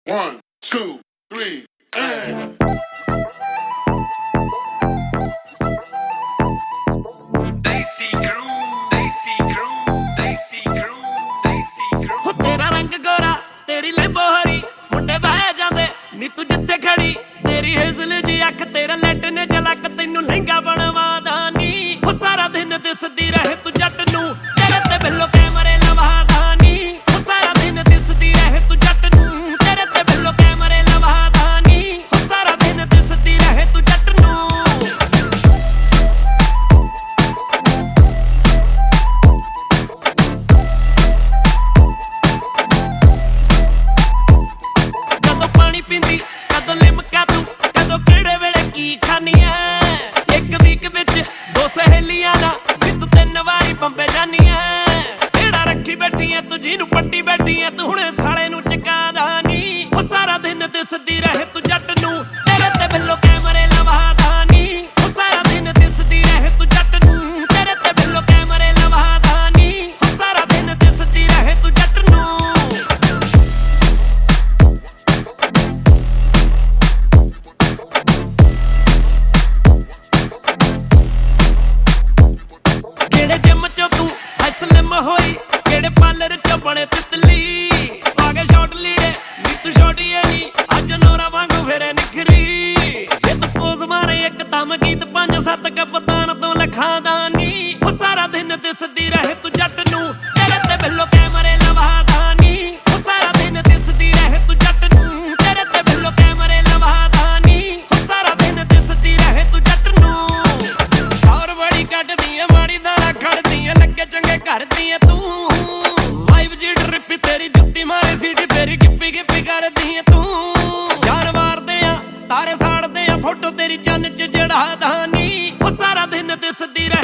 1, 2, 3, and Desi crew, Desi crew, Desi crew, Desi crew। ਹੋ ਤੇਰਾ ਰੰਗ ਗੋਰਾ ਤੇਰੀ ਲੈਂਬੋ ਹਰੀ ਮੁੰਡੇ ਬਹਿ ਜਾਂਦੇ ਨੀ ਤੂੰ ਜਿੱਥੇ ਖੜੀ ਤੇਰੀ ਹੇਜ਼ਲ ਜੀ ਅੱਖ ਤੇਰਾ ਲੈਟ ਨੇ ਝਲਕ ਤੈਨੂੰ ਲਹਿੰਗਾ ਬਣਵਾਦਾ ਨੀ ਹੋ ਸਾਰਾ ਦਿਨ ਦਿਸਦੀ ਰਹੇ ਤੂੰ ਜੱਟ ਨੂੰ ਤੇਰੇ ਤੇ ਬਿੱਲੋ ਕੈਮਰੇ ਲਵਾਦਾ ਨੀ ਹੋ ਸਾਰਾ ਦਿਨ ਦਿਸਦੀ ਰਹੇ ਤੂੰ ਜੱਟ ਨੂੰ ਤੇਰੇ ਤੇ ਬਿੱਲੋ ਕੈਮਰੇ ਲਵਾਦਾ ਨੀ ਹੋ ਸਾਰਾ ਦਿਨ ਦਿਸਦੀ ਰਹੇ ਤੂੰ ਜੱਟ ਨੂੰ ਕਦੋਂ ਪਾਣੀ ਪੀਂਦੀ ਕਦੋਂ ਲਿਮਕਾ ਤੂੰ ਕਦੋਂ ਕਿਹੜੇ ਵੇਲੇ ਕੀ ਖਾਨੀ ਐ ਇੱਕ ਵੀਕ ਵਿੱਚ ਦੋ ਸਹੇਲੀਆਂ ਦਾ ਵੀ ਤੂੰ 3 ਵਾਰੀ ਬੰਬੇ ਜਾਨੀ ਐ ਕਿਹੜਾ ਰੱਖੀ ਬੈਠੀ ਐ ਤੂੰ ਜਿਹਨੂੰ ਪੱਟੀ ਬੈਠੀ ਐ ਤੂੰ ਹੁਣੇ ਸਾਲੇ ਨੂੰ ਚਕਾਦਾ ਨੀ ਉਹ ਸਾਰਾ ਦਿਨ ਦਿਸਦੀ ਰਹੇ ਤੂੰ ਜੱਟ ਨੂੰ ਤੇਰੇ ਤੇ ਬਿੱਲੋ ਕੈਮਰੇ ਲਵਾਦਾ ਨੀ ਉਹ ਸਾਰਾ ਦਿਨ ਦਿਸਦੀ ਰਹੇ ਤੂੰ ਜੱਟ ਨੂੰ ਤੇਰੇ ਤੇ ਬਿੱਲੋ ਕੈਮਰੇ ਲਵਾਦਾ ਨੀ ਉਹ ਸਾਰਾ ਦਿਨ ਦਿਸਦੀ ਰਹੇ ਤੂੰ ਜੱਟ ਨੂੰ ਕਿਹੜੇ ਜਿਮ ਚੋਂ ਤੂੰ ਸਲਿਮ ਹੋਈ ਕਿਹੜੇ ਪਾਰਲਰ ਚੋਂ ਬਣੇ ਤਿਤਲੀ ਪਾ ਕੇ ਸ਼ਾਰਟ ਲੀੜੇ ਨੀ ਤੂੰ ਛੋਟੀ ਐ ਨੀ ਅੱਜ ਨੋਰਾ ਵਾਂਗੂ ਫੇਰੇ ਨਿਖਰੀ ਜੇ ਤੂੰ ਪੋਜ਼ ਮਾਰੇ ਇੱਕ ਦਮ ਗੀਤ 5-7 ਕਪਤਾਨ ਤੋਂ ਲਿਖਾਂਦਾ ਨੀ ਉਹ ਸਾਰਾ ਦਿਨ ਦਿਸਦੀ ਰਹੇ ਤੂੰ ਜੱਟ ਨੂੰ ਤੇਰੇ ਤੇ ਬਿੱਲੋ ਕੈਮਰੇ ਲਵਾਦਾ ਨੀ ਉਹ ਸਾਰਾ ਦਿਨ ਦਿਸਦੀ ਰਹੇ ਤੂੰ ਜੱਟ ਨੂੰ ਤੇਰੇ ਤੇ ਬਿੱਲੋ ਕੈਮਰੇ ਲਵਾਦਾ ਨੀ ਉਹ ਸਾਰਾ ਦਿਨ ਦਿਸਦੀ ਰਹੇ ਤੂੰ ਜੱਟ ਨੂੰ ਔਰ ਬੜੀ ਕੱਢਦੀ ਐ ਮਾੜੀ ਦਾਣਾ ਖੜਦੀ ਐ ਲੱਗੇ ਚੰਗੇ ਕਰਦੀ ਐ ਤੂੰ ਵਾਈਬ ਜੀ ਡਰਿੱਪੀ ਤੇਰੀ ਜੁੱਤੀ ਮਾਰੇ ਸੀਟੀ ਤੇਰੀ ਗਿੱਪੀ ਗਿੱਪੀ ਕਰਦੀ ਐ ਤੂੰ ਜਾਨ ਮਾਰਦੇ ਆ ਤਾਰੇ ਸਾੜਦੇ ਆ ਫੋਟੋ ਤੇਰੀ ਚੰਨ ਚ ਜੜਾਦਾ ਨੀ ਉਹ ਸਾਰਾ ਦਿਨ ਦਿਸਦੀ